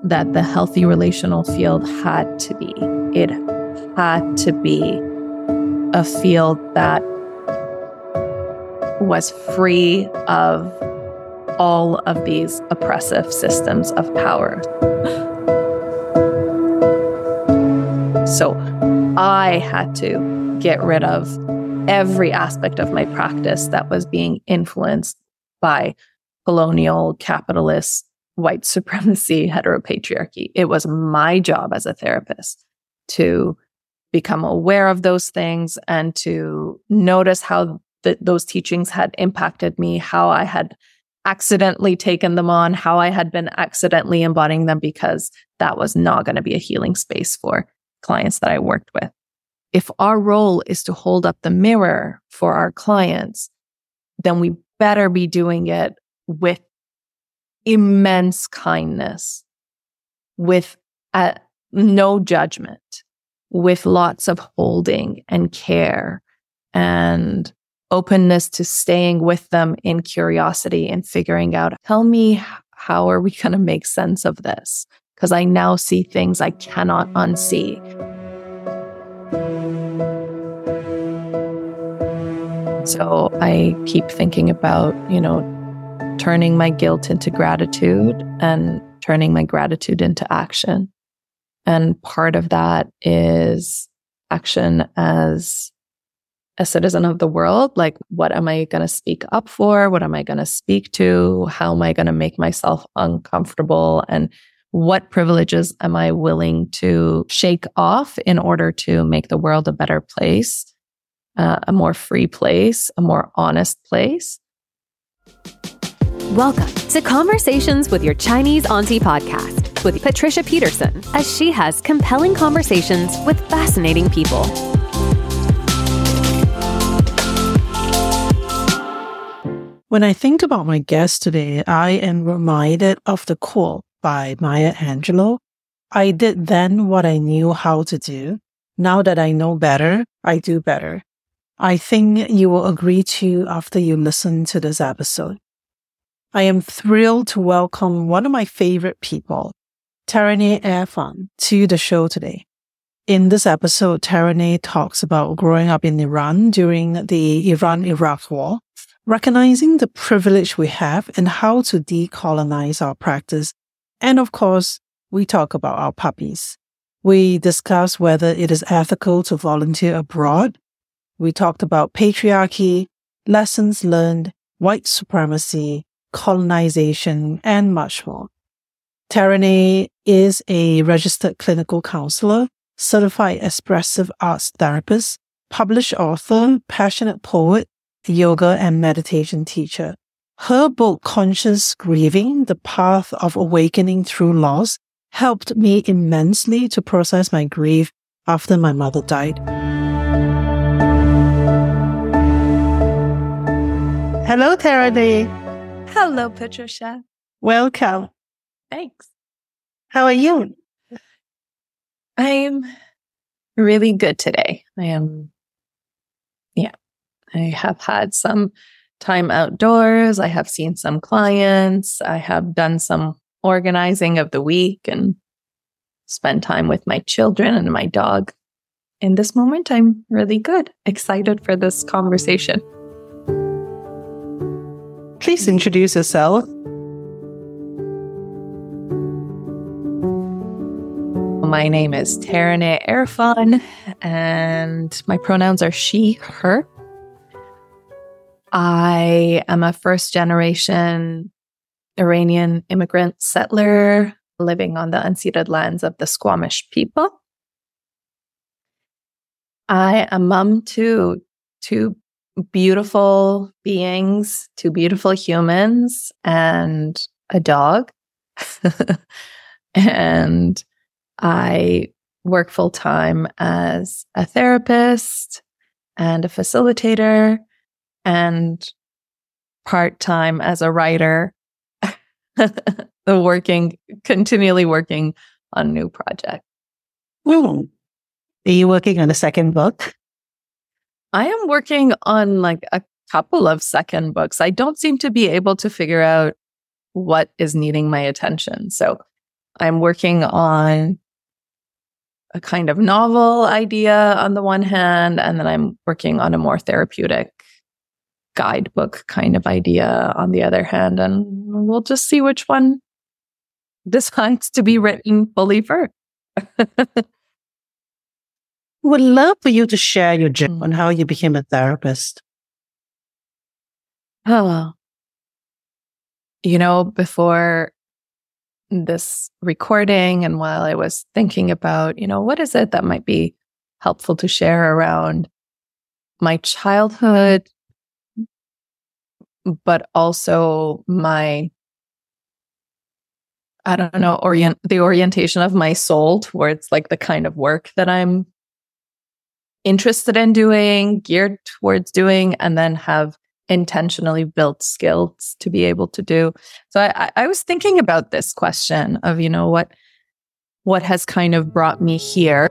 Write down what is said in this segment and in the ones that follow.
that the healthy relational field had to be. It had to be a field that was free of all of these oppressive systems of power. So I had to get rid of every aspect of my practice that was being influenced by colonial, capitalist, white supremacy, heteropatriarchy. It was my job as a therapist to become aware of those things and to notice how those teachings had impacted me, how I had accidentally taken them on, how I had been accidentally embodying them, because that was not going to be a healing space for clients that I worked with. If our role is to hold up the mirror for our clients, then we better be doing it with immense kindness, with no judgment, with lots of holding and care and openness to staying with them in curiosity and figuring out, tell me, how are we going to make sense of this? Because I now see things I cannot unsee. So I keep thinking about, turning my guilt into gratitude and turning my gratitude into action. And part of that is action as a citizen of the world. Like, what am I going to speak up for? What am I going to speak to? How am I going to make myself uncomfortable? And what privileges am I willing to shake off in order to make the world a better place, a more free place, a more honest place? Welcome to Conversations with Your Chinese Auntie podcast with Patricia Peterson, as she has compelling conversations with fascinating people. When I think about my guest today, I am reminded of the quote by Maya Angelou. I did then what I knew how to do. Now that I know better, I do better. I think you will agree to after you listen to this episode. I am thrilled to welcome one of my favorite people, Taraneh Irfan, to the show today. In this episode, Taraneh talks about growing up in Iran during the Iran-Iraq War, recognizing the privilege we have and how to decolonize our practice. And of course, we talk about our puppies. We discuss whether it is ethical to volunteer abroad. We talked about patriarchy, lessons learned, white supremacy, colonization, and much more. Taraneh is a registered clinical counselor, certified expressive arts therapist, published author, passionate poet, yoga and meditation teacher. Her book, Conscious Grieving, The Path of Awakening Through Loss, helped me immensely to process my grief after my mother died. Hello, Taraneh. Hello, Patricia. Welcome. Thanks. How are you? I'm really good today. I have had some time outdoors. I have seen some clients. I have done some organizing of the week and spent time with my children and my dog. In this moment, I'm really good. Excited for this conversation. Please introduce yourself. My name is Taraneh Irfan, and my pronouns are she, her. I am a first-generation Iranian immigrant settler living on the unceded lands of the Squamish people. I am mom to two beautiful beings, two beautiful humans, and a dog. And I work full-time as a therapist and a facilitator, and part-time as a writer, continually working on new projects. Are you working on a second book? I am working on a couple of second books. I don't seem to be able to figure out what is needing my attention. So I'm working on a kind of novel idea on the one hand, and then I'm working on a more therapeutic guidebook kind of idea on the other hand. And we'll just see which one decides to be written fully first. Would love for you to share your journey on how you became a therapist. Oh, before this recording and while I was thinking about, what is it that might be helpful to share around my childhood, but also my, I don't know, the orientation of my soul towards like the kind of work that I'm interested in doing, geared towards doing, and then have intentionally built skills to be able to do. So I was thinking about this question of, what has kind of brought me here.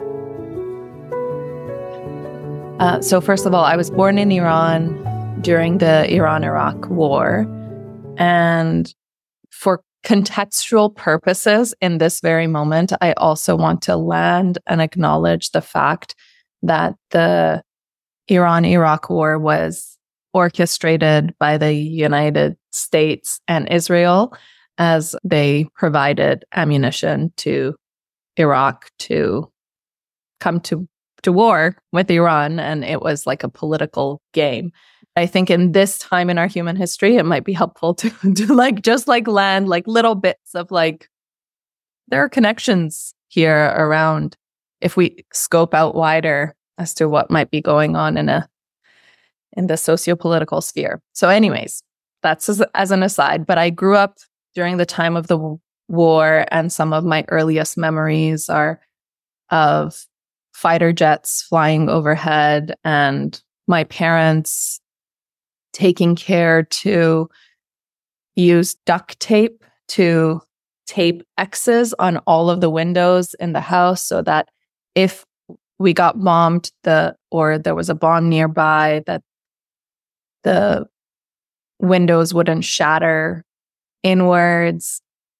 So first of all, I was born in Iran during the Iran-Iraq War. And for contextual purposes in this very moment, I also want to land and acknowledge the fact that the Iran-Iraq War was orchestrated by the United States and Israel as they provided ammunition to Iraq to come to war with Iran. And it was like a political game. I think in this time in our human history, it might be helpful to just land like little bits of like, there are connections here around if we scope out wider as to what might be going on in the socio-political sphere. So anyways, that's as an aside, but I grew up during the time of the war, and some of my earliest memories are of fighter jets flying overhead and my parents taking care to use duct tape to tape X's on all of the windows in the house so that if we got bombed or there was a bomb nearby, that the windows wouldn't shatter inwards.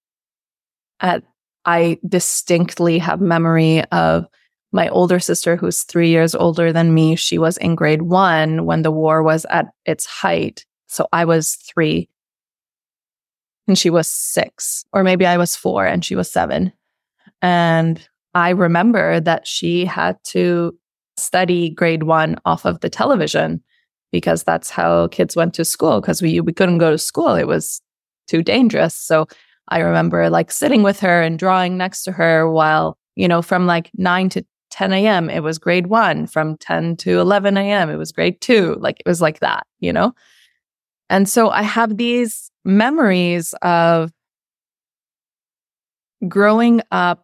I distinctly have memory of my older sister, who's 3 years older than me. She was in grade 1 when the war was at its height. So I was 3 and she was 6, or maybe I was 4 and she was 7. And I remember that she had to study grade 1 off of the television because that's how kids went to school, because we couldn't go to school. It was too dangerous. So I remember like sitting with her and drawing next to her while, from like 9 to 10 a.m., it was grade 1. From 10 to 11 a.m., it was grade 2. Like it was like that, And so I have these memories of growing up,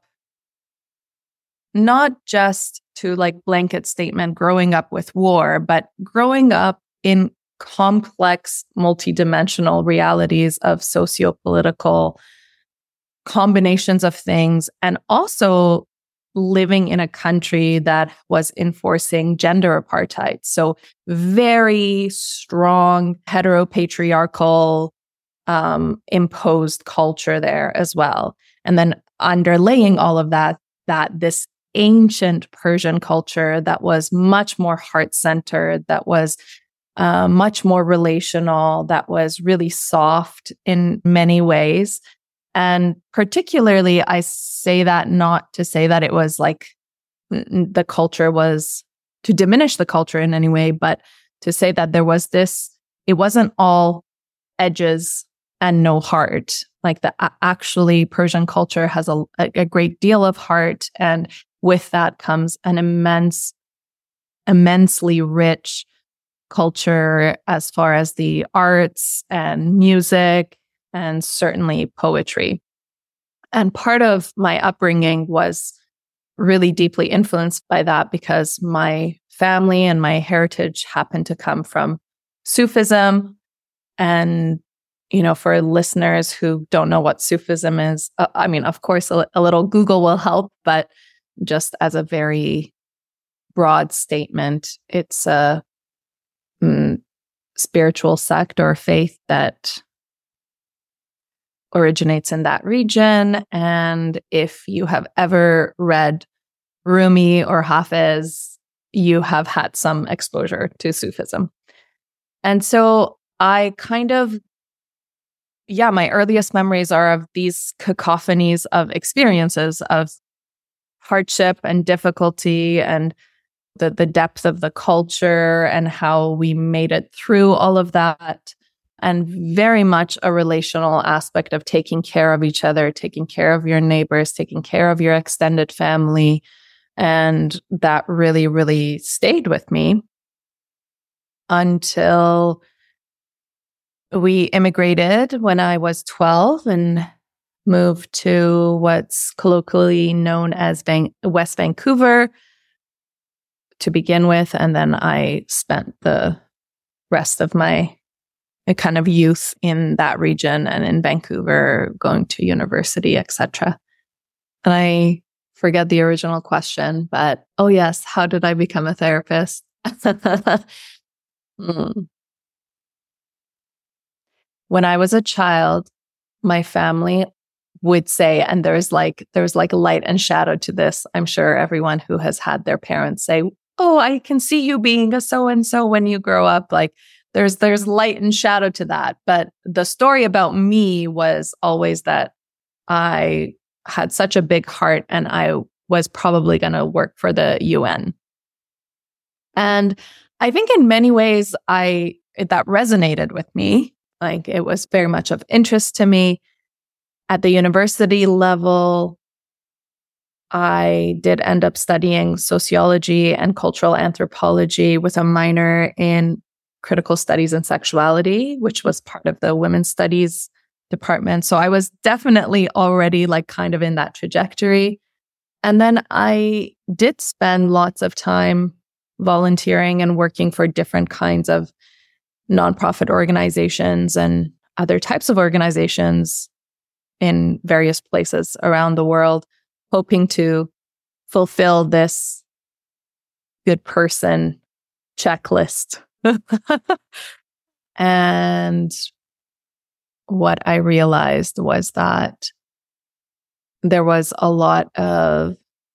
not just to like blanket statement, growing up with war, but growing up in complex, multidimensional realities of socio-political combinations of things, and also living in a country that was enforcing gender apartheid. So very strong heteropatriarchal imposed culture there as well. And then underlaying all of that this ancient Persian culture that was much more heart-centered, that was much more relational, that was really soft in many ways. And particularly, I say that not to say that it was like the culture was to diminish the culture in any way, but to say that there was it wasn't all edges and no heart. Like actually Persian culture has a great deal of heart. And with that comes an immensely rich culture as far as the arts and music and certainly poetry. And part of my upbringing was really deeply influenced by that because my family and my heritage happened to come from Sufism. And, for listeners who don't know what Sufism is, of course, a little Google will help, but just as a very broad statement, it's a spiritual sect or faith that originates in that region. And if you have ever read Rumi or Hafiz, you have had some exposure to Sufism. And so I kind of, my earliest memories are of these cacophonies of experiences of hardship and difficulty and the depth of the culture and how we made it through all of that. And very much a relational aspect of taking care of each other, taking care of your neighbors, taking care of your extended family. And that really, really stayed with me until we immigrated when I was 12 and moved to what's colloquially known as West Vancouver to begin with. And then I spent the rest of my kind of youth in that region and in Vancouver, going to university, etc. And I forget the original question, but oh yes, how did I become a therapist? When I was a child, my family would say, and there's like light and shadow to this. I'm sure everyone who has had their parents say, "Oh, I can see you being a so-and-so when you grow up." Like there's light and shadow to that. But the story about me was always that I had such a big heart and I was probably going to work for the UN. And I think in many ways that resonated with me. Like it was very much of interest to me. At the university level, I did end up studying sociology and cultural anthropology with a minor in critical studies and sexuality, which was part of the women's studies department. So I was definitely already like kind of in that trajectory. And then I did spend lots of time volunteering and working for different kinds of nonprofit organizations and other types of organizations in various places around the world, hoping to fulfill this good person checklist. And what I realized was that there was a lot of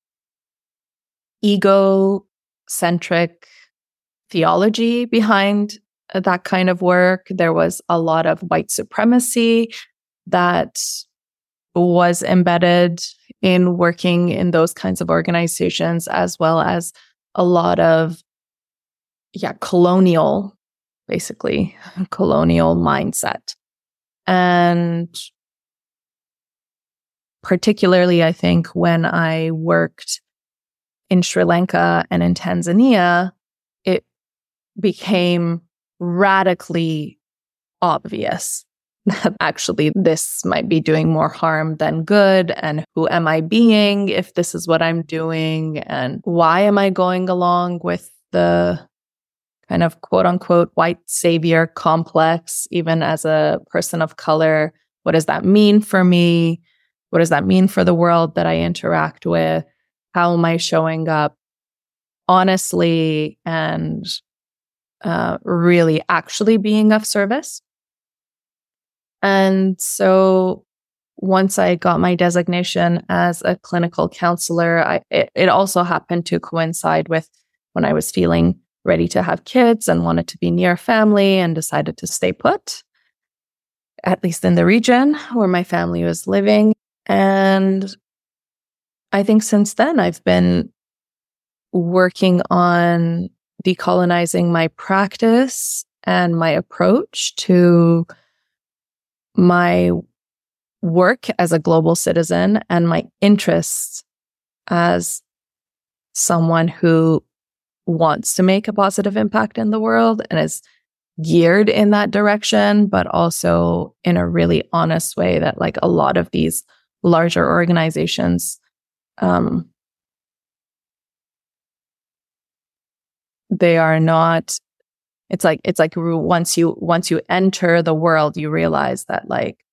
ego-centric theology behind that kind of work. There was a lot of white supremacy that was embedded in working in those kinds of organizations, as well as a lot of colonial mindset. And particularly, I think when I worked in Sri Lanka and in Tanzania, it became radically obvious that actually this might be doing more harm than good. And who am I being if this is what I'm doing? And why am I going along with the kind of quote unquote white savior complex, even as a person of color? What does that mean for me? What does that mean for the world that I interact with? How am I showing up honestly and really actually being of service? And so once I got my designation as a clinical counselor, it also happened to coincide with when I was feeling ready to have kids and wanted to be near family and decided to stay put, at least in the region where my family was living. And I think since then, I've been working on decolonizing my practice and my approach to my work as a global citizen and my interests as someone who wants to make a positive impact in the world and is geared in that direction, but also in a really honest way that like a lot of these larger organizations, they are not. It's like once you enter the world, you realize that like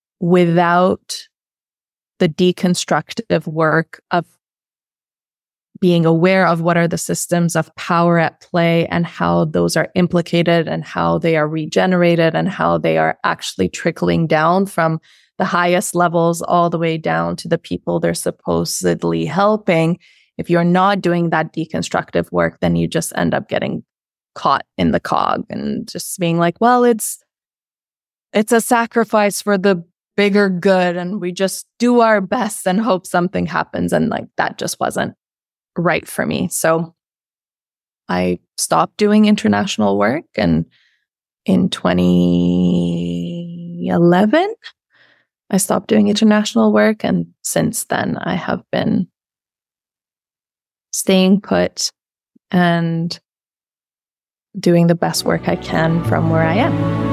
without the deconstructive work of being aware of what are the systems of power at play and how those are implicated and how they are regenerated and how they are actually trickling down from the highest levels all the way down to the people they're supposedly helping. If you're not doing that deconstructive work, then you just end up getting caught in the cog and just being like, well, it's a sacrifice for the bigger good and we just do our best and hope something happens. And like that just wasn't right for me. So I stopped doing international work, and in 2011 I stopped doing international work, and since then I have been staying put and doing the best work I can from where I am.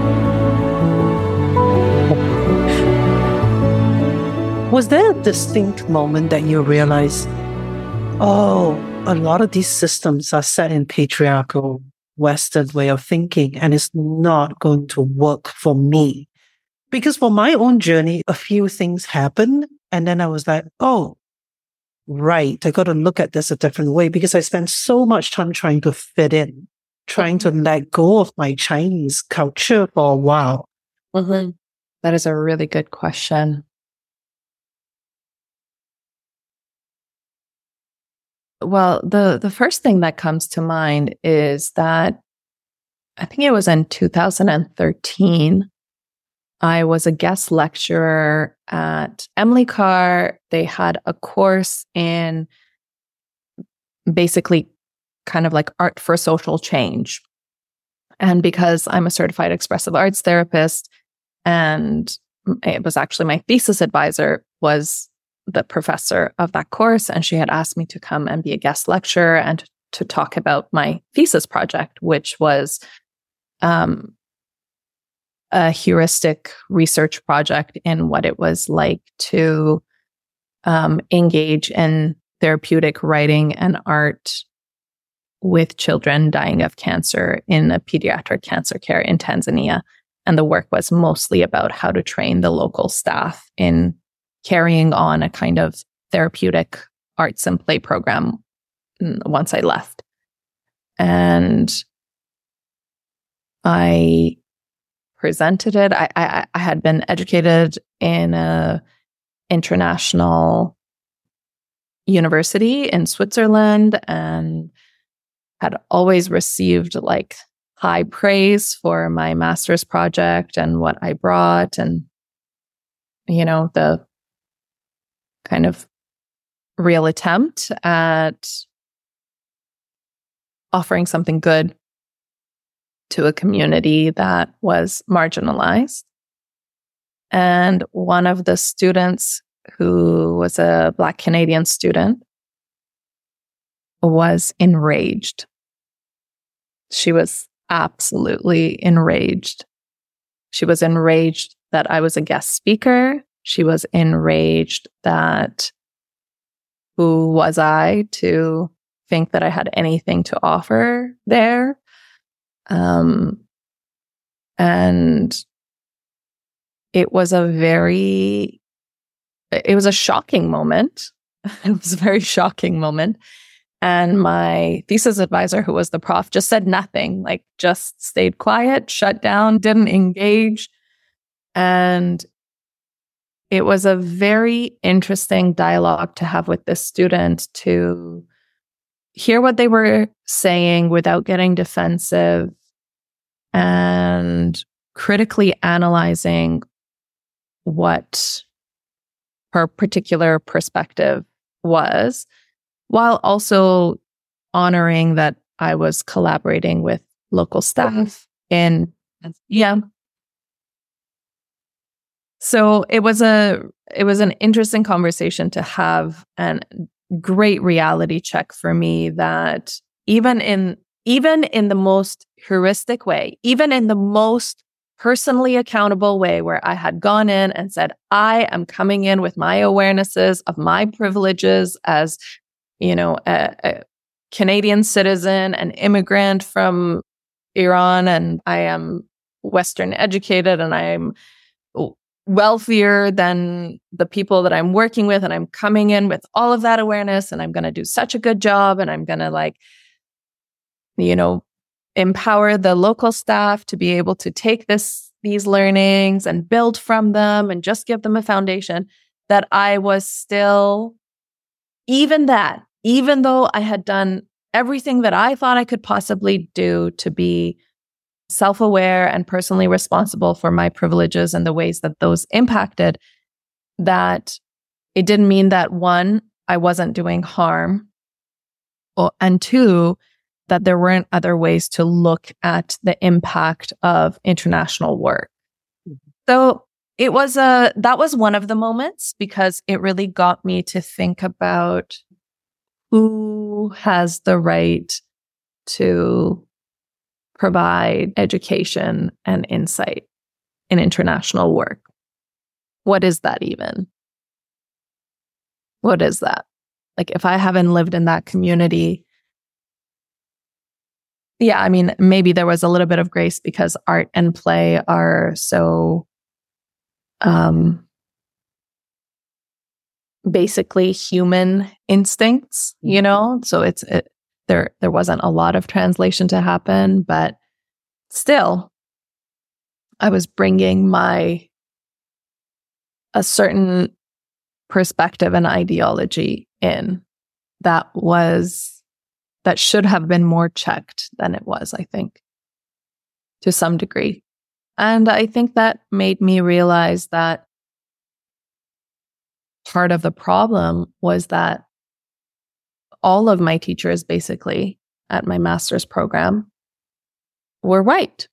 Was there a distinct moment that you realized, oh, a lot of these systems are set in patriarchal Western way of thinking and it's not going to work for me? Because for my own journey, a few things happened and then I was like, oh, right, I got to look at this a different way because I spent so much time trying to fit in, trying to let go of my Chinese culture for a while. Mm-hmm. That is a really good question. Well, the first thing that comes to mind is that I think it was in 2013, I was a guest lecturer at Emily Carr. They had a course in basically kind of like art for social change. And because I'm a certified expressive arts therapist, and it was actually my thesis advisor was the professor of that course, and she had asked me to come and be a guest lecturer and to talk about my thesis project, which was a heuristic research project in what it was like to engage in therapeutic writing and art with children dying of cancer in a pediatric cancer care in Tanzania. And the work was mostly about how to train the local staff in carrying on a kind of therapeutic arts and play program once I left. And I presented it. I had been educated in a international university in Switzerland and had always received like high praise for my master's project and what I brought, and the kind of real attempt at offering something good to a community that was marginalized. And one of the students, who was a Black Canadian student, was enraged. She was absolutely enraged. She was enraged that I was a guest speaker. She was enraged that who was I to think that I had anything to offer there? And it was a shocking moment. It was a very shocking moment. And my thesis advisor, who was the prof, just said nothing, like just stayed quiet, shut down, didn't engage. And it was a very interesting dialogue to have with this student, to hear what they were saying without getting defensive and critically analyzing what her particular perspective was, while also honoring that I was collaborating with local staff in, So it was an interesting conversation to have, and great reality check for me that even in the most heuristic way, even in the most personally accountable way, where I had gone in and said, I am coming in with my awarenesses of my privileges as, a Canadian citizen, an immigrant from Iran, and I am Western educated, and I am wealthier than the people that I'm working with. And I'm coming in with all of that awareness and I'm going to do such a good job. And I'm going to empower the local staff to be able to take these learnings and build from them and just give them a foundation, that I was still, even though I had done everything that I thought I could possibly do to be self-aware and personally responsible for my privileges and the ways that those impacted, that it didn't mean that, one, I wasn't doing harm, and two, that there weren't other ways to look at the impact of international work. So that was one of the moments, because it really got me to think about who has the right to provide education and insight in international work. What is that even? What is that? Like, if I haven't lived in that community, yeah, I mean, maybe there was a little bit of grace because art and play are so basically human instincts, So there wasn't a lot of translation to happen, but still, I was bringing a certain perspective and ideology in that should have been more checked than it was, I think, to some degree. And I think that made me realize that part of the problem was that all of my teachers, basically, at my master's program were white.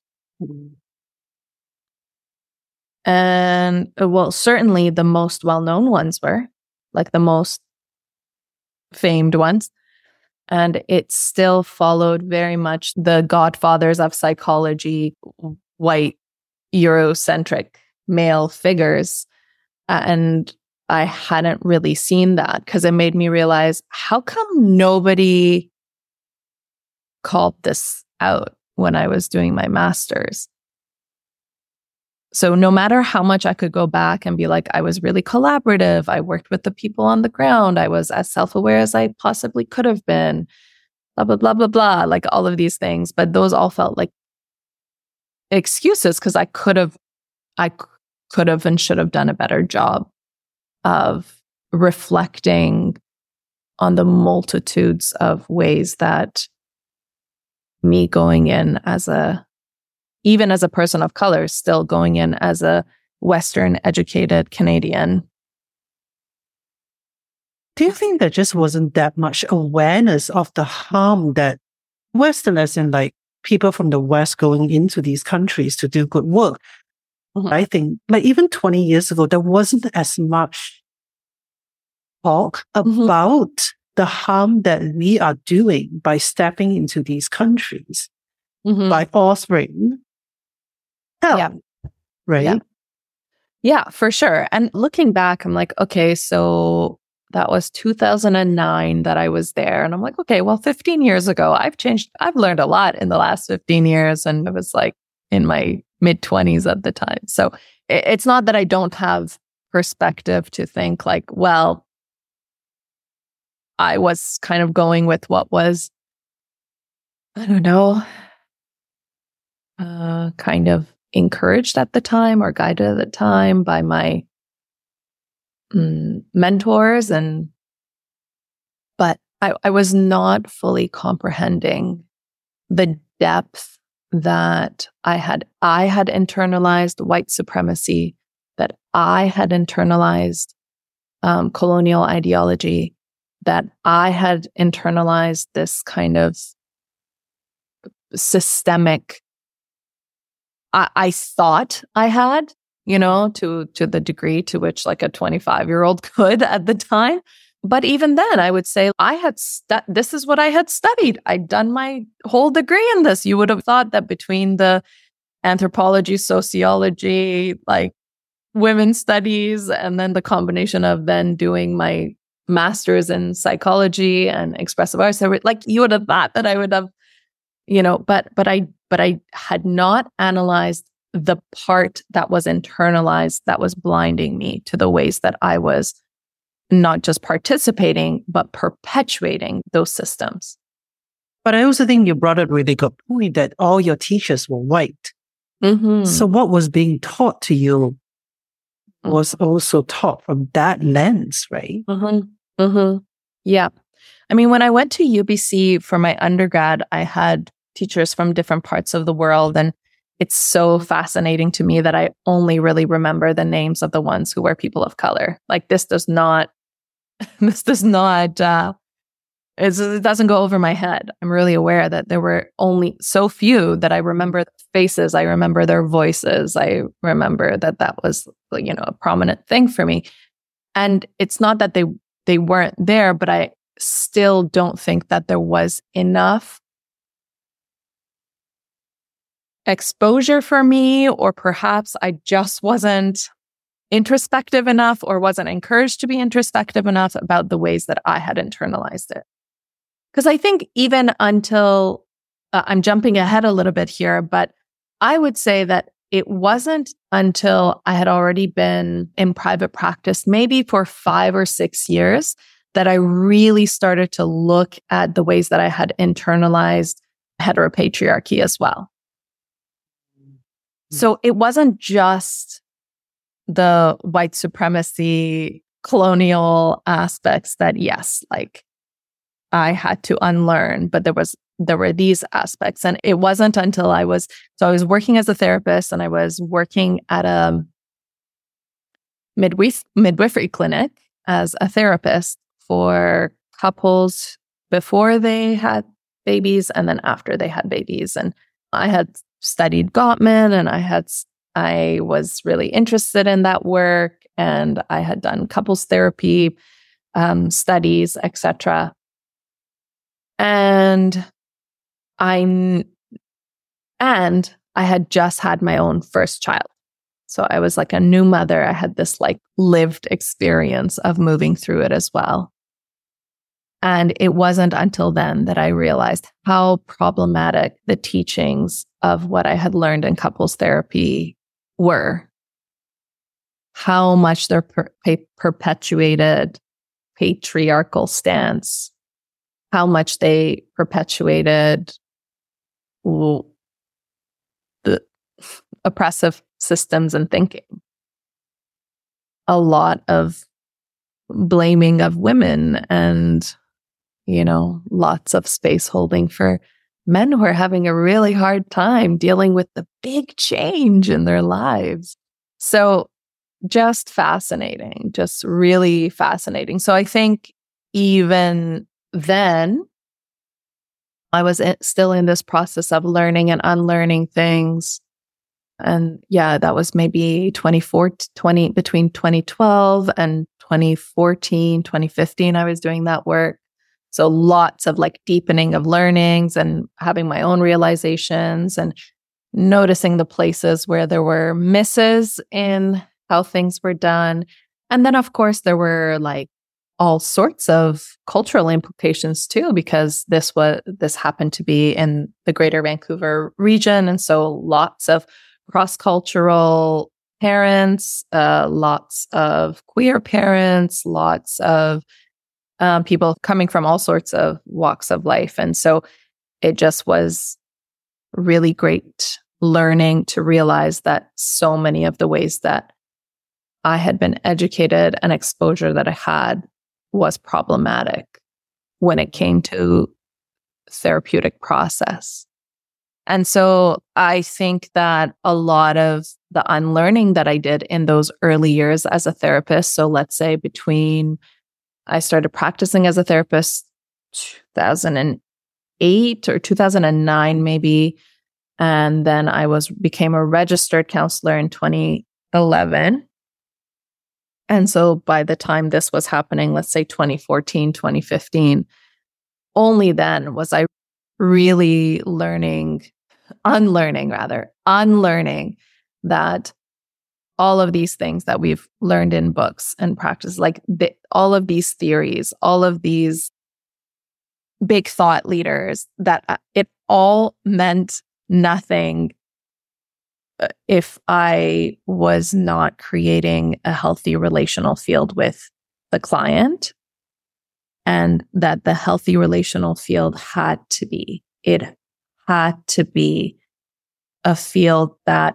And, well, certainly the most well-known ones were, like the most famed ones. And it still followed very much the godfathers of psychology, white, Eurocentric male figures. And I hadn't really seen that, because it made me realize, how come nobody called this out when I was doing my master's? So no matter how much I could go back and be like, I was really collaborative, I worked with the people on the ground, I was as self-aware as I possibly could have been, blah, blah, blah, blah, blah, like all of these things. But those all felt like excuses, because I could have and should have done a better job of reflecting on the multitudes of ways that me going in even as a person of color, still going in as a Western educated Canadian. Do you think there just wasn't that much awareness of the harm that Westerners and like people from the West going into these countries to do good work? Mm-hmm. I think like even 20 years ago, there wasn't as much talk about the harm that we are doing by stepping into these countries, by offering help, right? Yeah, for sure. And looking back, I'm like, okay, so that was 2009 that I was there. And I'm like, okay, well, 15 years ago, I've changed. I've learned a lot in the last 15 years. And I was like in my mid-20s at the time. So it's not that I don't have perspective to think like, well, I was kind of going with what was, I don't know, kind of encouraged at the time or guided at the time by my mentors. But I was not fully comprehending the depth that I had internalized white supremacy, that I had internalized colonial ideology, that I had internalized this kind of systemic, I thought I had, to the degree to which like a 25-year-old could at the time. But even then, I would say this is what I had studied. I'd done my whole degree in this. You would have thought that between the anthropology, sociology, like women's studies, and then the combination of then doing my master's in psychology and expressive arts, like you would have thought that I would have, but I had not analyzed the part that was internalized that was blinding me to the ways that I was not just participating, but perpetuating those systems. But I also think you brought up a really good point that all your teachers were white. Mm-hmm. So what was being taught to you was also taught from that lens, right? Mm-hmm. Mm-hmm. Yeah. I mean, when I went to UBC for my undergrad, I had teachers from different parts of the world. And it's so fascinating to me that I only really remember the names of the ones who were people of color. Like it doesn't go over my head. I'm really aware that there were only so few that I remember their faces. I remember their voices. I remember that was, a prominent thing for me. And it's not that they weren't there, but I still don't think that there was enough exposure for me, or perhaps I just wasn't introspective enough or wasn't encouraged to be introspective enough about the ways that I had internalized it. Because I think even until, I'm jumping ahead a little bit here, but I would say that it wasn't until I had already been in private practice, maybe for 5 or 6 years, that I really started to look at the ways that I had internalized heteropatriarchy as well. So it wasn't just the white supremacy, colonial aspects that, yes, like I had to unlearn, but there were these aspects. And it wasn't until I was working as a therapist, and I was working at a midwifery clinic as a therapist for couples before they had babies and then after they had babies. And I had studied Gottman, and I was really interested in that work, and I had done couples therapy studies, etc. And I had just had my own first child. So I was like a new mother. I had this like lived experience of moving through it as well. And it wasn't until then that I realized how problematic the teachings of what I had learned in couples therapy were, how much they're perpetuated patriarchal stance, how much they perpetuated the oppressive systems and thinking. A lot of blaming of women and, lots of space holding for men who are having a really hard time dealing with the big change in their lives. So just fascinating, just really fascinating. So I think even then, I was still in this process of learning and unlearning things. And yeah, that was maybe between 2012 and 2014, 2015, I was doing that work. So lots of like deepening of learnings and having my own realizations and noticing the places where there were misses in how things were done. And then, of course, there were like all sorts of cultural implications too, because this happened to be in the Greater Vancouver region. And so lots of cross-cultural parents, lots of queer parents, lots of people coming from all sorts of walks of life. And so it just was really great learning to realize that so many of the ways that I had been educated and exposure that I had was problematic when it came to therapeutic process. And so I think that a lot of the unlearning that I did in those early years as a therapist, so let's say I started practicing as a therapist 2008 or 2009 maybe, and then I became a registered counselor in 2011. And so by the time this was happening, let's say 2014, 2015, only then was I really unlearning that all of these things that we've learned in books and practice, like all of these theories, all of these big thought leaders, that it all meant nothing if I was not creating a healthy relational field with the client, and that the healthy relational field had to be a field that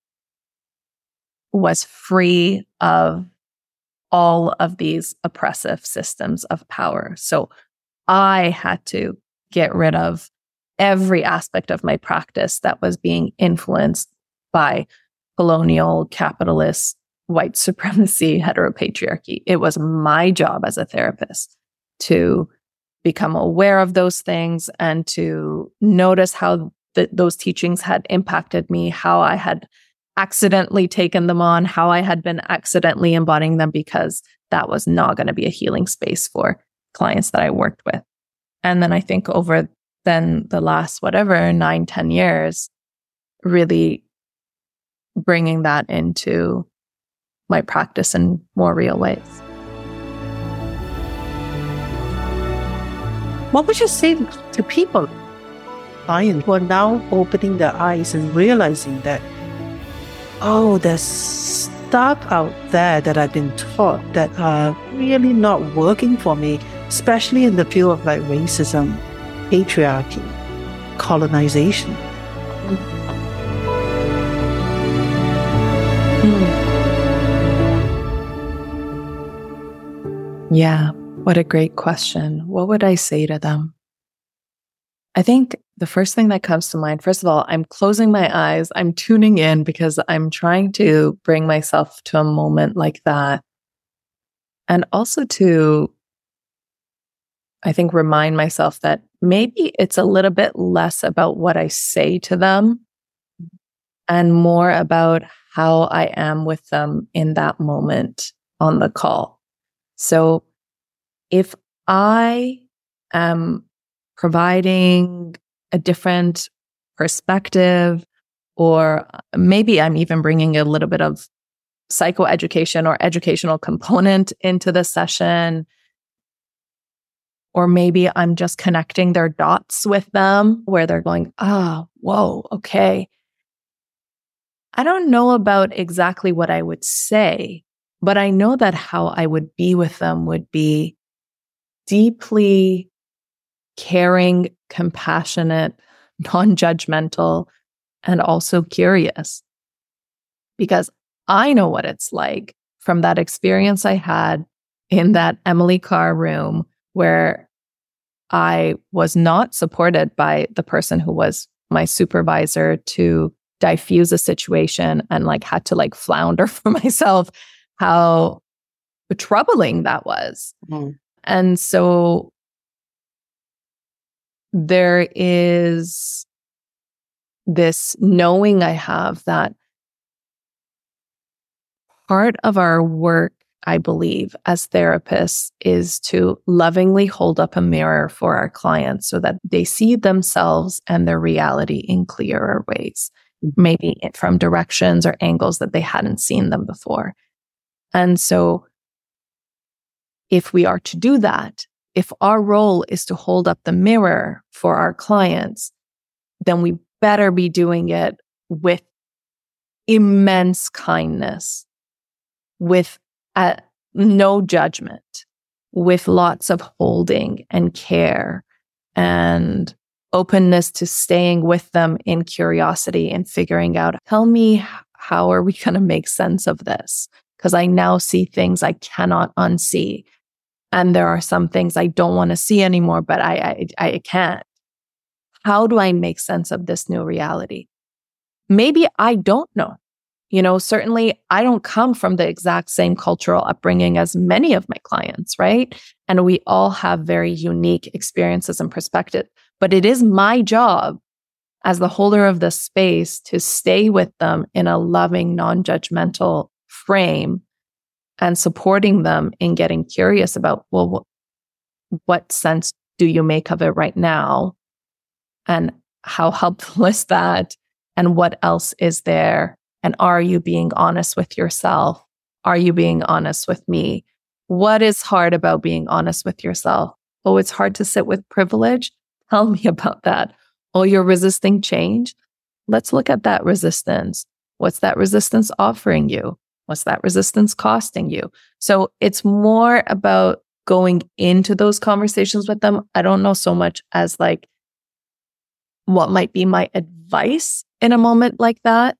was free of all of these oppressive systems of power. So I had to get rid of every aspect of my practice that was being influenced by colonial, capitalist, white supremacy, heteropatriarchy. It was my job as a therapist to become aware of those things and to notice how those teachings had impacted me, how I had accidentally taken them on, how I had been accidentally embodying them, because that was not going to be a healing space for clients that I worked with. And then I think over then the last 9-10 years, really bringing that into my practice in more real ways. What would you say to people, clients who are now opening their eyes and realizing that, oh, there's stuff out there that I've been taught that are really not working for me, especially in the field of like racism, patriarchy, colonization? Yeah, what a great question. What would I say to them? I think the first thing that comes to mind, first of all, I'm closing my eyes. I'm tuning in because I'm trying to bring myself to a moment like that. And also to, I think, remind myself that maybe it's a little bit less about what I say to them and more about how I am with them in that moment on the call. So if I am providing a different perspective, or maybe I'm even bringing a little bit of psychoeducation or educational component into the session, or maybe I'm just connecting their dots with them where they're going, whoa, okay. I don't know about exactly what I would say, but I know that how I would be with them would be deeply caring, compassionate, non-judgmental, and also curious. Because I know what it's like from that experience I had in that Emily Carr room where I was not supported by the person who was my supervisor to diffuse a situation and had to flounder for myself how troubling that was. Mm-hmm. And so there is this knowing I have that part of our work, I believe, as therapists is to lovingly hold up a mirror for our clients so that they see themselves and their reality in clearer ways, maybe from directions or angles that they hadn't seen them before. And so if we are to do that, if our role is to hold up the mirror for our clients, then we better be doing it with immense kindness, with no judgment, with lots of holding and care and openness to staying with them in curiosity and figuring out, tell me, how are we going to make sense of this? Because I now see things I cannot unsee. And there are some things I don't want to see anymore, but I can't. How do I make sense of this new reality? Maybe I don't know. Certainly I don't come from the exact same cultural upbringing as many of my clients, right? And we all have very unique experiences and perspective. But it is my job as the holder of the space to stay with them in a loving, non-judgmental frame and supporting them in getting curious about, well, what sense do you make of it right now? And how helpful is that? And what else is there? And are you being honest with yourself? Are you being honest with me? What is hard about being honest with yourself? Oh, it's hard to sit with privilege? Tell me about that. Oh, you're resisting change? Let's look at that resistance. What's that resistance offering you? What's that resistance costing you? So it's more about going into those conversations with them. I don't know so much as like what might be my advice in a moment like that.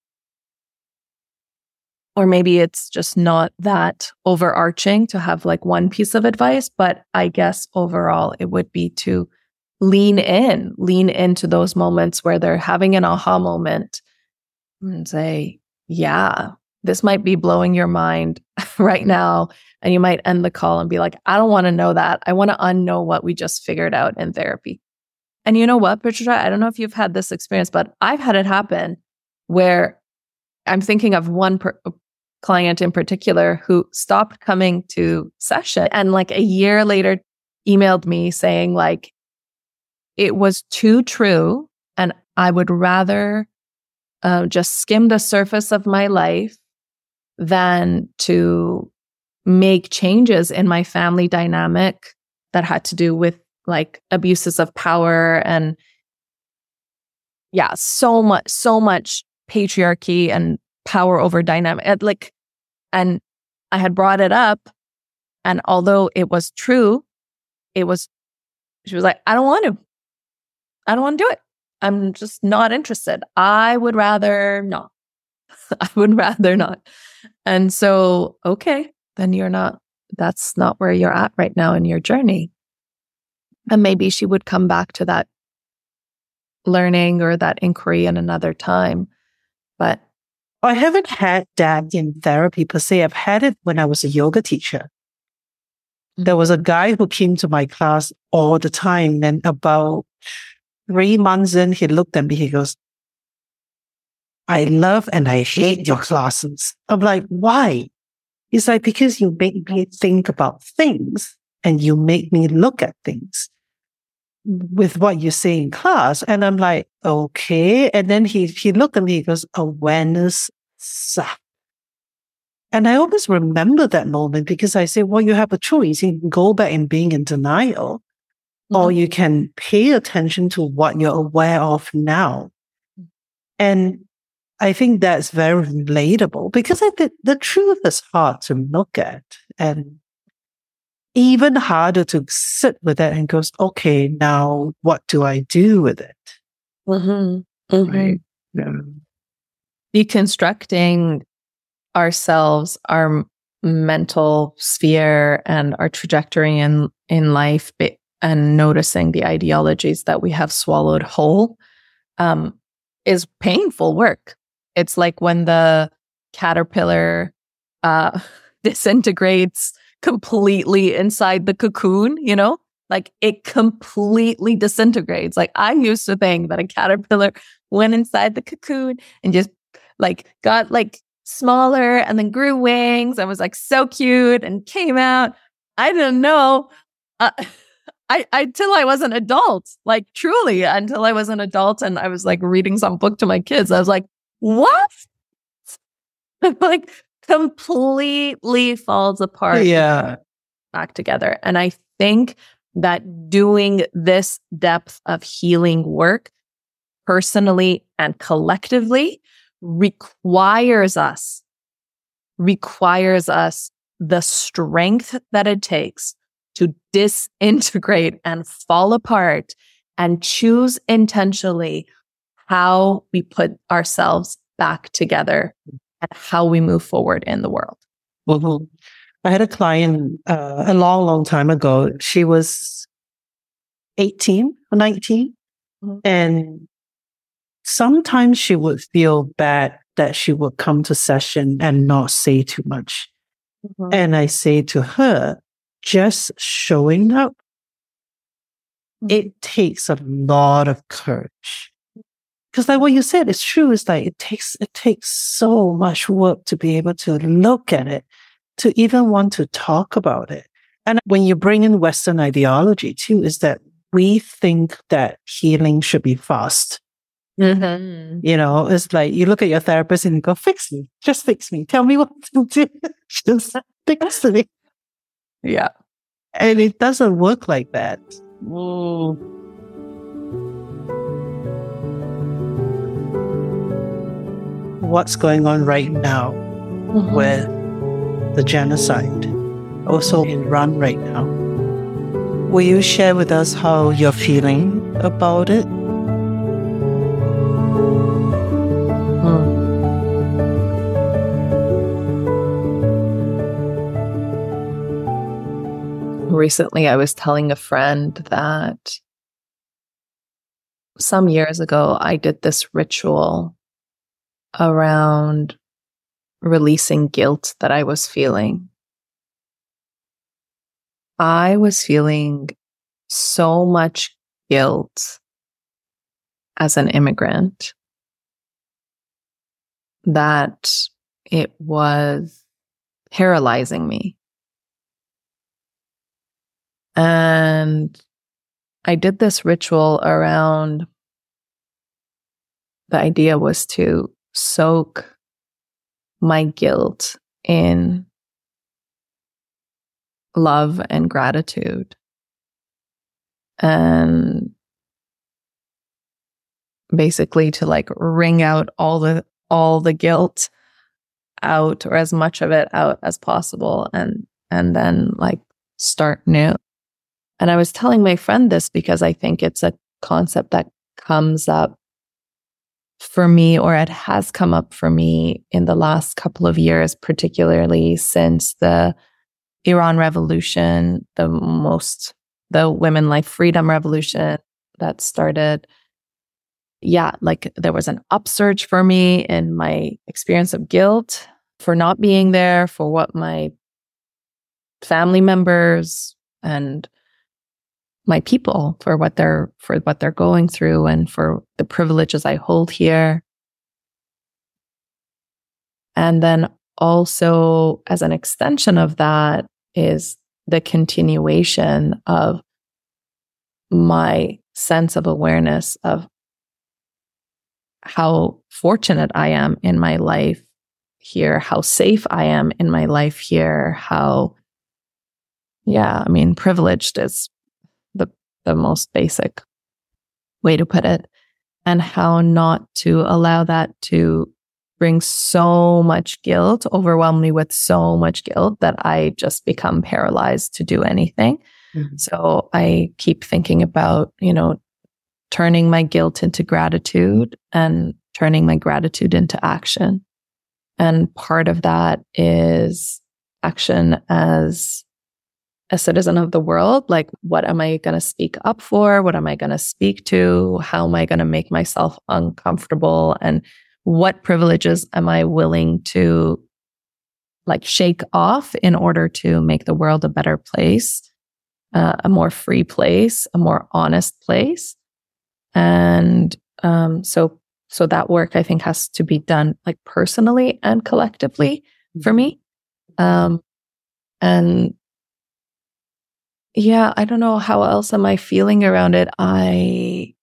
Or maybe it's just not that overarching to have like one piece of advice, but I guess overall it would be to lean into those moments where they're having an aha moment and say, yeah, this might be blowing your mind right now. And you might end the call and be like, I don't want to know that. I want to unknow what we just figured out in therapy. And you know what, Patricia? I don't know if you've had this experience, but I've had it happen where I'm thinking of one client in particular who stopped coming to session and like a year later emailed me saying like, it was too true and I would rather just skim the surface of my life than to make changes in my family dynamic that had to do with like abuses of power and so much patriarchy and power over dynamic. And I had brought it up, and although it was true, she was like, I don't want to do it. I'm just not interested. I would rather not. And so, okay, then that's not where you're at right now in your journey. And maybe she would come back to that learning or that inquiry in another time. But I haven't had that in therapy per se. I've had it when I was a yoga teacher. There was a guy who came to my class all the time. And about 3 months in, he looked at me, he goes, I love and I hate your classes. I'm like, why? He's like, because you make me think about things and you make me look at things with what you say in class. And I'm like, okay. And then he looked at me, he goes, awareness sucks. And I always remember that moment because I say, well, you have a choice. You can go back and being in denial, or you can pay attention to what you're aware of now. And I think that's very relatable because the truth is hard to look at and even harder to sit with it and goes, okay, now what do I do with it? Right. Yeah. Deconstructing ourselves, our mental sphere and our trajectory in life, and noticing the ideologies that we have swallowed whole is painful work. It's like when the caterpillar disintegrates completely inside the cocoon, like it completely disintegrates. Like I used to think that a caterpillar went inside the cocoon and just like got like smaller and then grew wings and was like so cute and came out. I didn't know until I was an adult, like truly until I was an adult and I was like reading some book to my kids. I was like, what? Like completely falls apart. Yeah. Back together. And I think that doing this depth of healing work personally and collectively requires us the strength that it takes to disintegrate and fall apart and choose intentionally how we put ourselves back together and how we move forward in the world. Mm-hmm. I had a client a long, long time ago. She was 18 or 19. Mm-hmm. And sometimes she would feel bad that she would come to session and not say too much. Mm-hmm. And I say to her, just showing up, it takes a lot of courage. Because like what you said, it's true. It's like it takes so much work to be able to look at it, to even want to talk about it. And when you bring in Western ideology too, is that we think that healing should be fast. Mm-hmm. It's like you look at your therapist and you go, fix me, just fix me. Tell me what to do. Just fix me. Yeah. And it doesn't work like that. Mm. what's going on right now with the genocide, also in Iran right now. Will you share with us how you're feeling about it? Recently, I was telling a friend that some years ago, I did this ritual around releasing guilt that I was feeling. I was feeling so much guilt as an immigrant that it was paralyzing me. And I did this ritual around, the idea was to soak my guilt in love and gratitude. And basically to like wring out all the guilt out, or as much of it out as possible, and then like start new. And I was telling my friend this because I think it's a concept that comes up for me, or it has come up for me in the last couple of years, particularly since the Iran Revolution, the Women Life Freedom Revolution that started. Yeah, like there was an upsurge for me in my experience of guilt for not being there, for what my family members and my people, for what they're going through, and for the privileges I hold here. And then also, as an extension of that, is the continuation of my sense of awareness of how fortunate I am in my life here, how safe I am in my life here, how, privileged is the most basic way to put it, and how not to allow that to bring so much guilt, overwhelm me with so much guilt that I just become paralyzed to do anything. Mm-hmm. So I keep thinking about, turning my guilt into gratitude and turning my gratitude into action. And part of that is action as a citizen of the world. Like, what am I going to speak up for? What am I going to speak to? How am I going to make myself uncomfortable? And what privileges am I willing to shake off in order to make the world a better place, a more free place, a more honest place? And so that work, I think, has to be done personally and collectively for me. And yeah, I don't know, how else am I feeling around it? I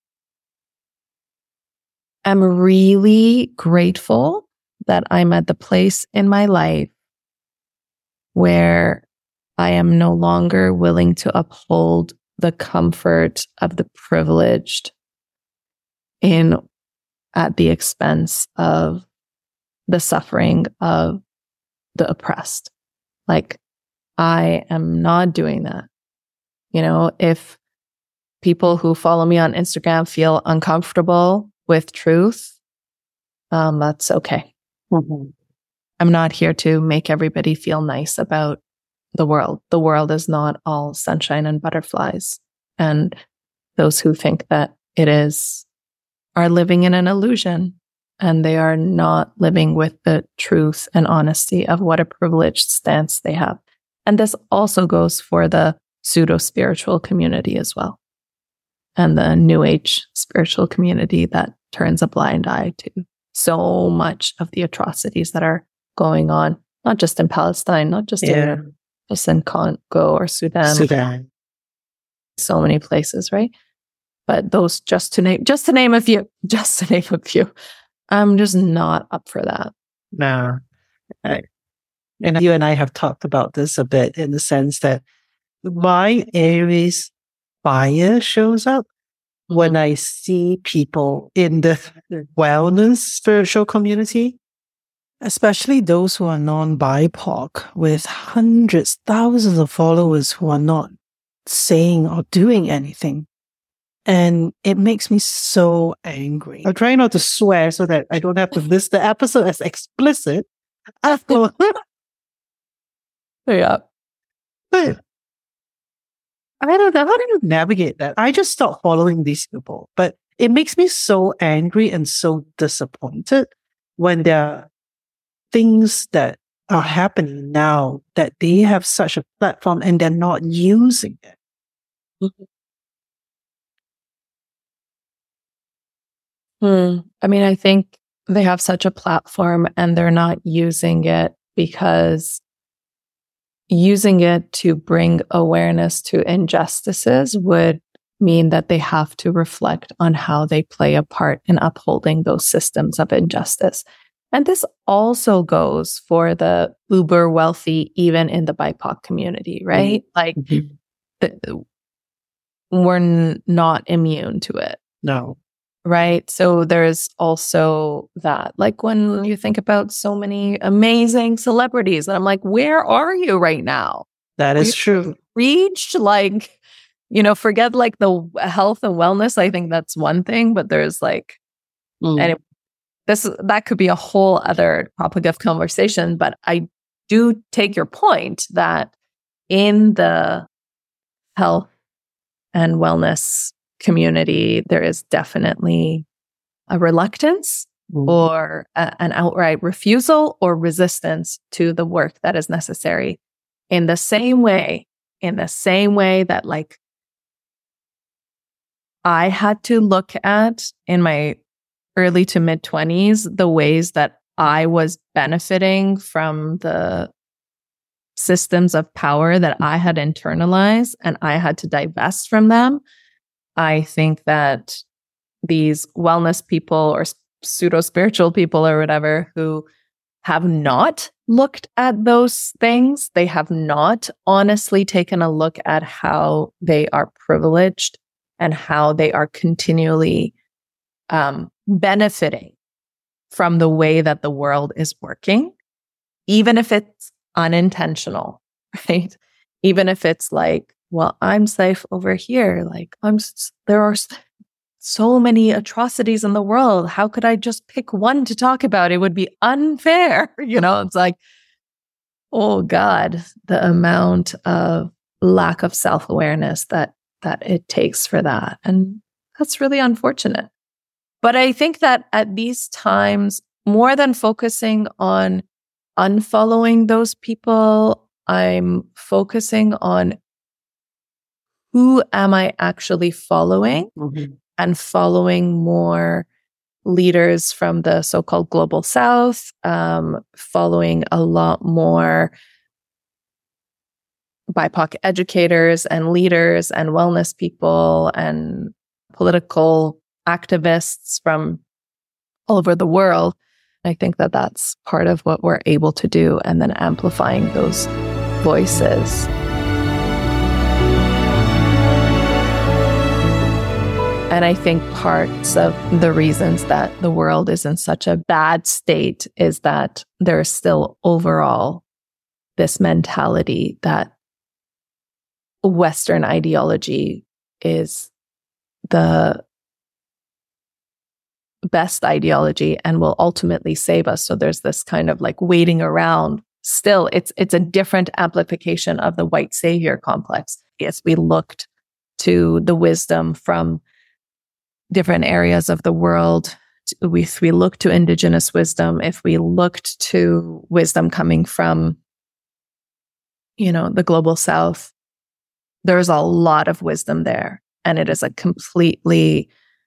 am really grateful that I'm at the place in my life where I am no longer willing to uphold the comfort of the privileged at the expense of the suffering of the oppressed. I am not doing that. If people who follow me on Instagram feel uncomfortable with truth, that's okay. Mm-hmm. I'm not here to make everybody feel nice about the world. The world is not all sunshine and butterflies. And those who think that it is are living in an illusion, and they are not living with the truth and honesty of what a privileged stance they have. And this also goes for the pseudo-spiritual community as well, and the New Age spiritual community that turns a blind eye to so much of the atrocities that are going on, not just in Palestine, not just in Congo or Sudan. So many places, right? But those, just to name a few. I'm just not up for that. No. And you and I have talked about this a bit, in the sense that my Aries fire shows up when I see people in the wellness spiritual community especially those who are non-BIPOC with hundreds, thousands of followers who are not saying or doing anything. And it makes me so angry. I'm trying not to swear so that I don't have to list the episode as explicit. Yeah. But I don't know, how do you navigate that? I just stopped following these people. But it makes me so angry and so disappointed when there are things that are happening now that they have such a platform and they're not using it. I mean, I think they have such a platform and they're not using it because using it to bring awareness to injustices would mean that they have to reflect on how they play a part in upholding those systems of injustice. And this also goes for the uber wealthy, even in the BIPOC community, right? Like, we're not immune to it. No. Right. So there's also that, like when you think about so many amazing celebrities, and I'm like, where are you right now? That is true. Reached, like, forget like the health and wellness. I think that's one thing, but there's like, and that could be a whole other topic of conversation. But I do take your point that in the health and wellness community, there is definitely a reluctance or an outright refusal or resistance to the work that is necessary. In the same way that like I had to look at in my early to mid 20s, the ways that I was benefiting from the systems of power that I had internalized and I had to divest from them. I think that these wellness people or pseudo-spiritual people or whatever who have not looked at those things, they have not honestly taken a look at how they are privileged and how they are continually benefiting from the way that the world is working, even if it's unintentional, right? Even if it's like, well, I'm safe over here. Like there are so many atrocities in the world. How could I just pick one to talk about? It would be unfair. It's like, oh God, the amount of lack of self-awareness that it takes for that. And that's really unfortunate. But I think that at these times, more than focusing on unfollowing those people, I'm focusing on who am I actually following and following more leaders from the so-called global South, following a lot more BIPOC educators and leaders and wellness people and political activists from all over the world. I think that that's part of what we're able to do, and then amplifying those voices. And I think parts of the reasons that the world is in such a bad state is that there's still overall this mentality that Western ideology is the best ideology and will ultimately save us. So there's this kind of like waiting around. Still, it's a different amplification of the white savior complex. Yes, we looked to the wisdom from different areas of the world. If we look to indigenous wisdom, if we looked to wisdom coming from, the global South, there's a lot of wisdom there. And it is a completely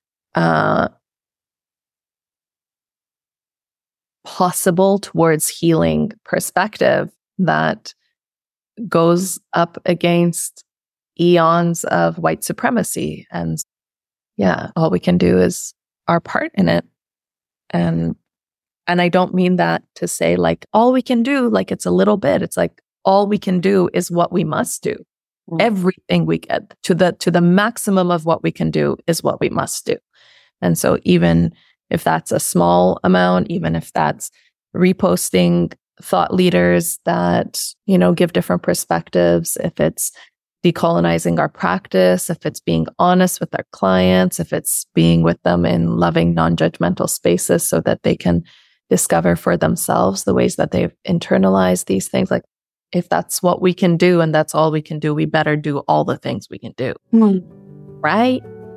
possible towards healing perspective that goes up against eons of white supremacy. And yeah, all we can do is our part in it. And I don't mean that to say like all we can do, like it's a little bit. It's like all we can do is what we must do. Everything we get to the maximum of what we can do is what we must do. And so even if that's a small amount, even if that's reposting thought leaders that, give different perspectives, if it's decolonizing our practice, if it's being honest with our clients, if it's being with them in loving, non-judgmental spaces so that they can discover for themselves the ways that they've internalized these things. Like, if that's what we can do and that's all we can do, we better do all the things we can do. Right?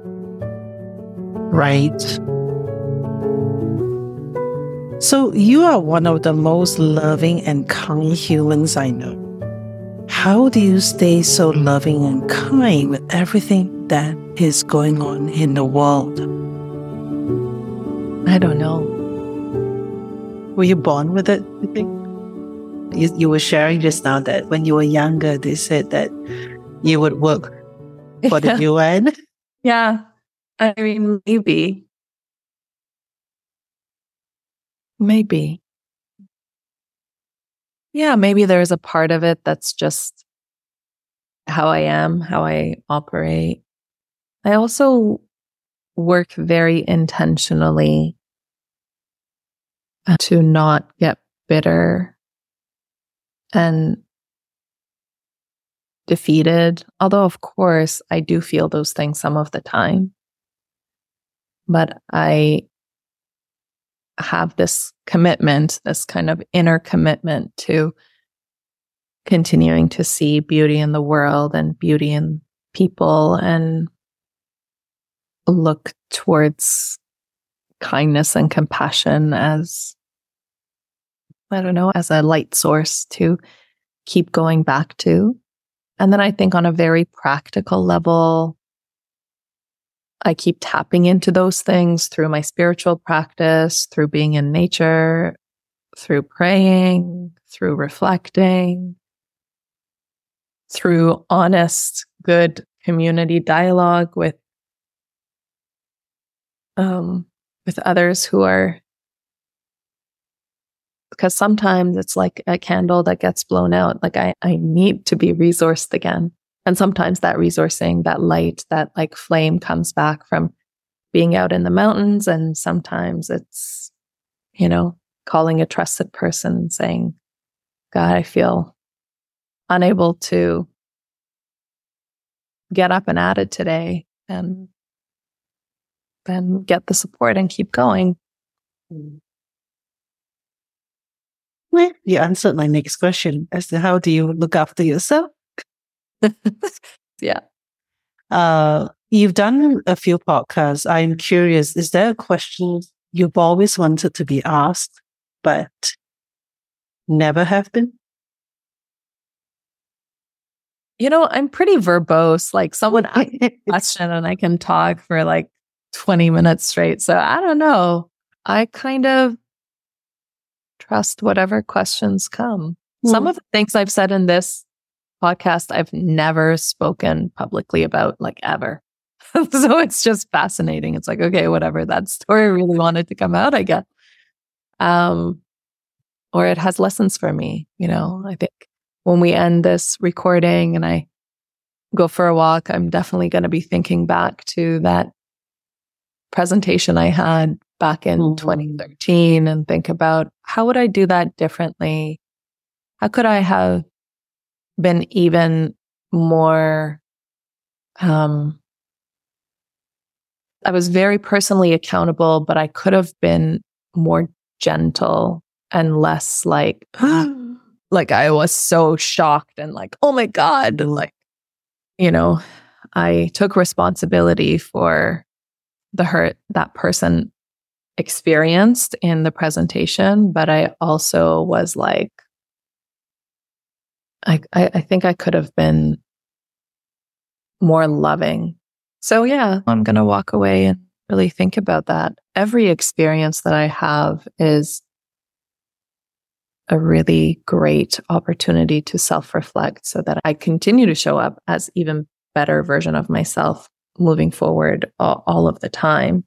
Right. So you are one of the most loving and kind humans I know. How do you stay so loving and kind with everything that is going on in the world? I don't know. Were you born with it, you think? You were sharing just now that when you were younger, they said that you would work for the UN. Yeah. I mean, maybe. Yeah, maybe there's a part of it that's just how I am, how I operate. I also work very intentionally to not get bitter and defeated. Although, of course, I do feel those things some of the time. But I have this commitment, this kind of inner commitment to continuing to see beauty in the world and beauty in people and look towards kindness and compassion as, I don't know, as a light source to keep going back to. And then I think on a very practical level, I keep tapping into those things through my spiritual practice, through being in nature, through praying, through reflecting, through honest, good community dialogue with others who are, because sometimes it's like a candle that gets blown out. Like I need to be resourced again. And sometimes that resourcing, that light, that like flame comes back from being out in the mountains. And sometimes it's, calling a trusted person and saying, God, I feel unable to get up and at it today, and then get the support and keep going. Well, you answered my next question as to how do you look after yourself? Yeah. You've done a few podcasts. I'm curious, is there a question you've always wanted to be asked, but never have been? I'm pretty verbose. Like someone asks a question and I can talk for like 20 minutes straight. So I don't know. I kind of trust whatever questions come. Some of the things I've said in this podcast, I've never spoken publicly about, like, ever. So it's just fascinating. It's like, okay, whatever, that story really wanted to come out, I guess. Or it has lessons for me. I think when we end this recording and I go for a walk, I'm definitely going to be thinking back to that presentation I had back in 2013 and think about how would I do that differently? How could I have been even more, I was very personally accountable, but I could have been more gentle and less like, like I was so shocked and like, oh my God. And like, I took responsibility for the hurt that person experienced in the presentation, but I also was like, I think I could have been more loving. So yeah, I'm going to walk away and really think about that. Every experience that I have is a really great opportunity to self-reflect so that I continue to show up as even better version of myself moving forward all of the time.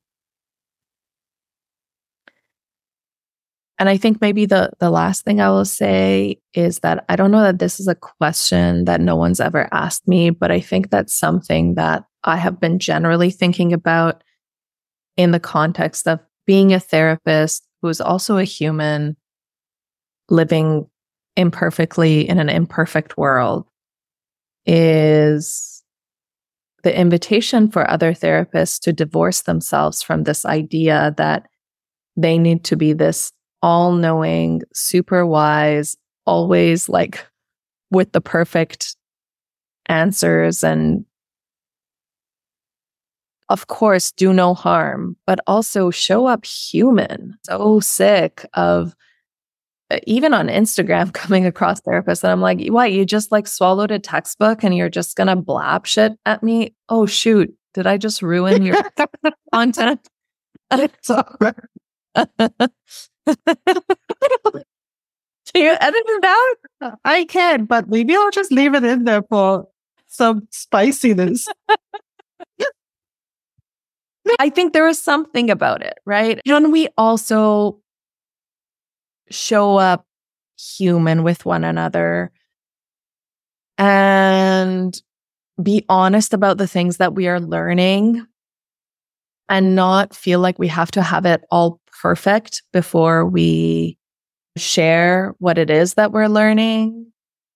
And I think maybe the last thing I will say is that I don't know that this is a question that no one's ever asked me, but I think that's something that I have been generally thinking about in the context of being a therapist who's also a human living imperfectly in an imperfect world is the invitation for other therapists to divorce themselves from this idea that they need to be this all-knowing, super wise, always like with the perfect answers, and of course do no harm, but also show up human. So sick of, even on Instagram, coming across therapists and I'm like, what, you just like swallowed a textbook and you're just gonna blab shit at me? Oh shoot, did I just ruin your content? Sorry. Can you edit it out? I can, but maybe I'll just leave it in there for some spiciness. I think there is something about it, right? And we also show up human with one another and be honest about the things that we are learning and not feel like we have to have it all perfect before we share what it is that we're learning.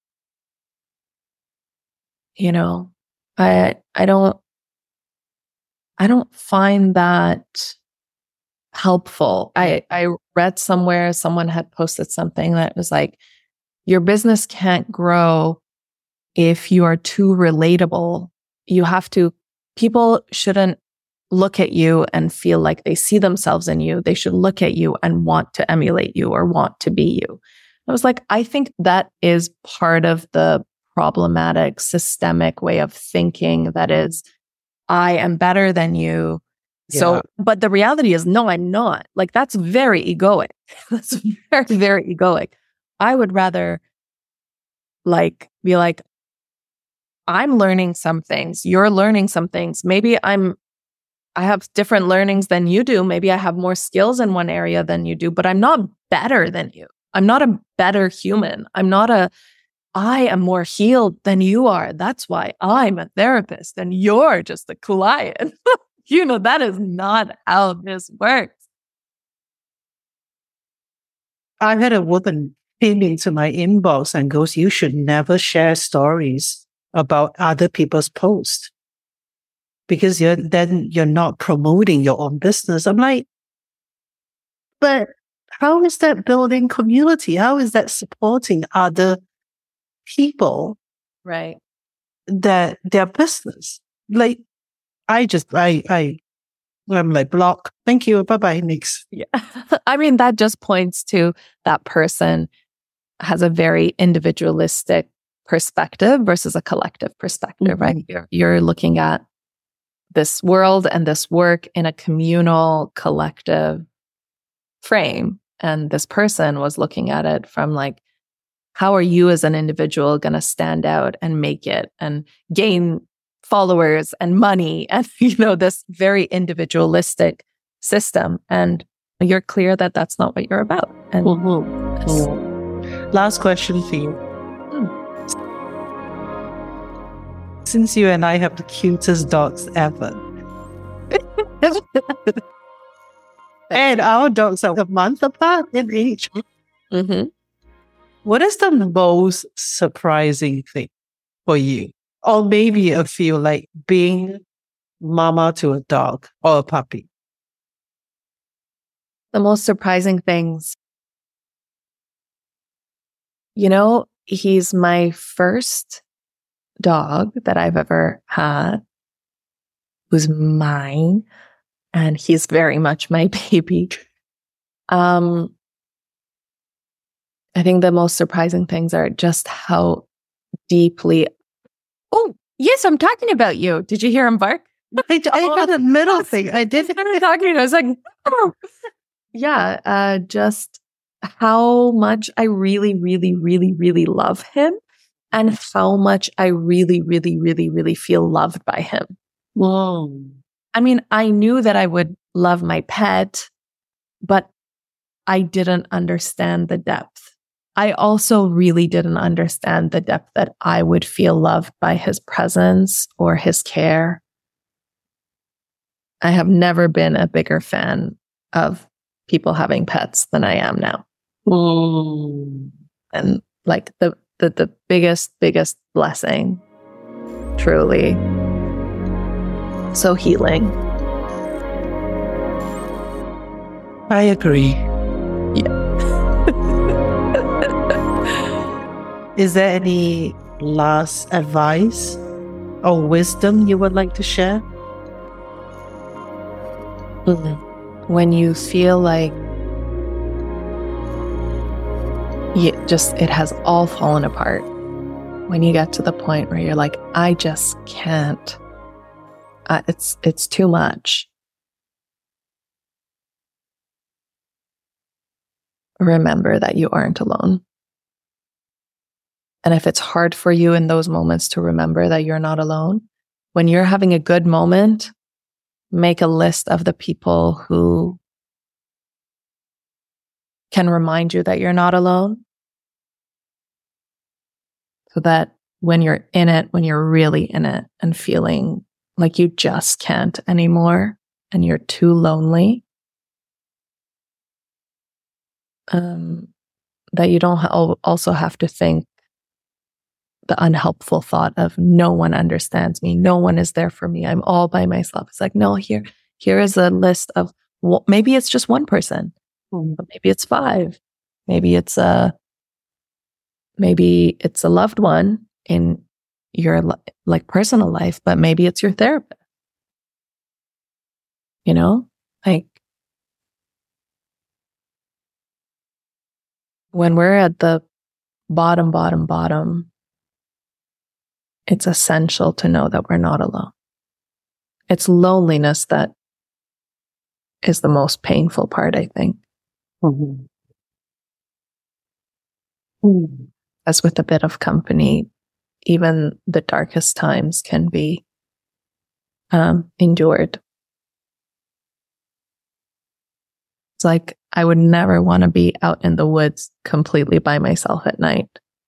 You know, I don't find that helpful. I read somewhere someone had posted something that was like, your business can't grow if you are too relatable. People shouldn't look at you and feel like they see themselves in you. They should look at you and want to emulate you or want to be you. I was like, I think that is part of the problematic systemic way of thinking that is, I am better than you. Yeah. So, but the reality is, no, I'm not. Like, that's very egoic. That's very, very egoic. I would rather be like, I'm learning some things. You're learning some things. Maybe I have different learnings than you do. Maybe I have more skills in one area than you do, but I'm not better than you. I'm not a better human. I am more healed than you are. That's why I'm a therapist and you're just a client. That is not how this works. I had a woman came into my inbox and goes, you should never share stories about other people's posts because you're not promoting your own business. I'm like, but how is that building community? How is that supporting other people? Right. That their business? Like, I'm like, block. Thank you. Bye-bye. Next. Yeah. I mean, that just points to that person has a very individualistic perspective versus a collective perspective, right? You're looking at this world and this work in a communal, collective frame. And this person was looking at it from like, how are you as an individual going to stand out and make it and gain followers and money and, this very individualistic system. And you're clear that that's not what you're about. And last question for you. Since you and I have the cutest dogs ever, and our dogs are a month apart in age, what is the most surprising thing for you? Or maybe a feel like being mama to a dog or a puppy? The most surprising things, he's my first dog that I've ever had, who's mine, and he's very much my baby. I think the most surprising things are just how deeply. Oh, yes, I'm talking about you. Did you hear him bark? I had a middle thing. I did. I was like, oh. Yeah, just how much I really, really, really, really love him and how much I really, really, really, really feel loved by him. Whoa. I mean, I knew that I would love my pet, but I didn't understand the depth. I also really didn't understand the depth that I would feel loved by his presence or his care. I have never been a bigger fan of people having pets than I am now. And like the biggest blessing, truly. So healing. I agree. Yeah. Is there any last advice or wisdom you would like to share? When you feel like it has all fallen apart, when you get to the point where you're like, I just can't, it's too much. Remember that you aren't alone. And if it's hard for you in those moments to remember that you're not alone, when you're having a good moment, make a list of the people who can remind you that you're not alone. So that when you're in it, when you're really in it and feeling like you just can't anymore and you're too lonely, that you don't also have to think the unhelpful thought of no one understands me, no one is there for me, I'm all by myself. It's like, no, here is a list of, maybe it's just one person, but maybe it's 5, maybe it's a loved one in your like personal life, but maybe it's your therapist. You know, like when we're at the bottom, it's essential to know that we're not alone. It's loneliness that is the most painful part, I think. As with a bit of company, even the darkest times can be endured. It's like I would never want to be out in the woods completely by myself at night.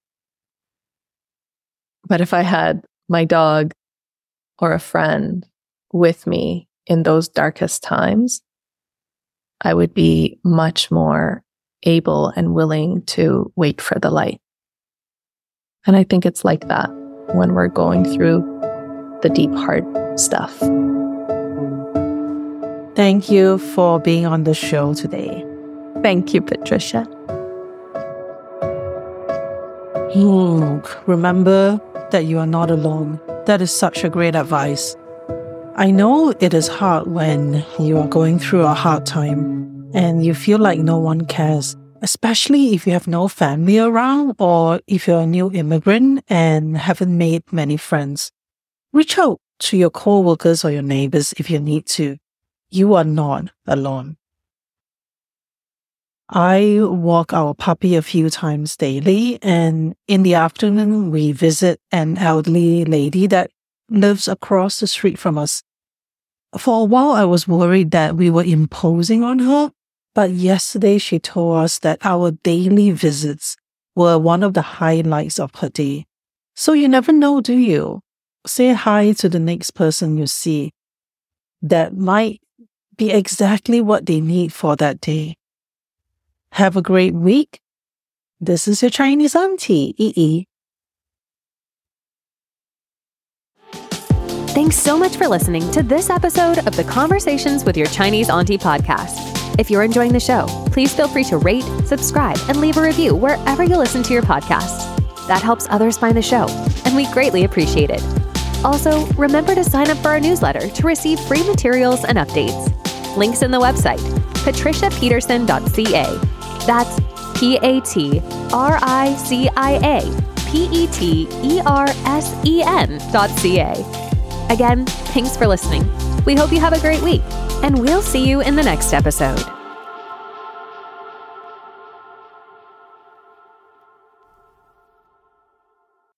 But if I had my dog or a friend with me in those darkest times, I would be much more able and willing to wait for the light. And I think it's like that when we're going through the deep, hard stuff. Thank you for being on the show today. Thank you, Patricia. Remember that you are not alone. That is such a great advice. I know it is hard when you are going through a hard time and you feel like no one cares, especially if you have no family around or if you're a new immigrant and haven't made many friends. Reach out to your co-workers or your neighbors if you need to. You are not alone. I walk our puppy a few times daily, and in the afternoon, we visit an elderly lady that lives across the street from us. For a while, I was worried that we were imposing on her, but yesterday she told us that our daily visits were one of the highlights of her day. So you never know, do you? Say hi to the next person you see. That might be exactly what they need for that day. Have a great week. This is your Chinese auntie, Yi. Thanks so much for listening to this episode of the Conversations with Your Chinese Auntie podcast. If you're enjoying the show, please feel free to rate, subscribe, and leave a review wherever you listen to your podcasts. That helps others find the show, and we greatly appreciate it. Also, remember to sign up for our newsletter to receive free materials and updates. Links in the website, patriciapeterson.ca. That's PatriciaPetersen.ca. Again, thanks for listening. We hope you have a great week, and we'll see you in the next episode.